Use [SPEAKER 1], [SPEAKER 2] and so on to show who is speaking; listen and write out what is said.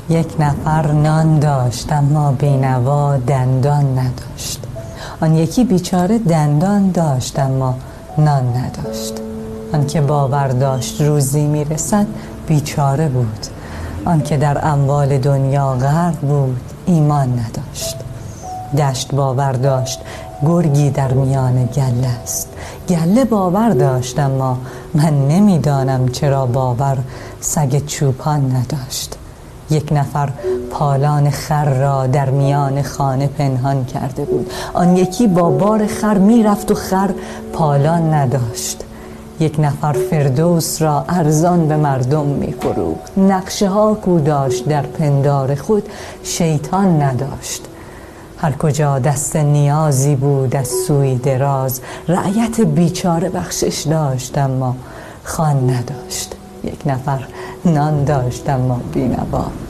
[SPEAKER 1] یک نفر نان داشت اما بینوا دندان نداشت. آن یکی بیچاره دندان داشت اما نان نداشت. آن که باور داشت روزی میرسد بیچاره بود. آن که در اموال دنیا غرق بود ایمان نداشت. دشت باور داشت گرگی در میان گله است. گله باور داشت اما من نمیدانم چرا باور سگ چوپان نداشت. یک نفر پالان خر را در میان خانه پنهان کرده بود. آن یکی با بار خر میرفت و خر پالان نداشت. یک نفر فردوس را ارزان به مردم می‌فروخت. نقشه ها کو داشت در پندار خود شیطان نداشت. هر کجا دست نیازی بود از سوی دراز، رعیت بیچاره بخشش داشت اما خوان نداشت. یک نفر نان داشت اما بینوا.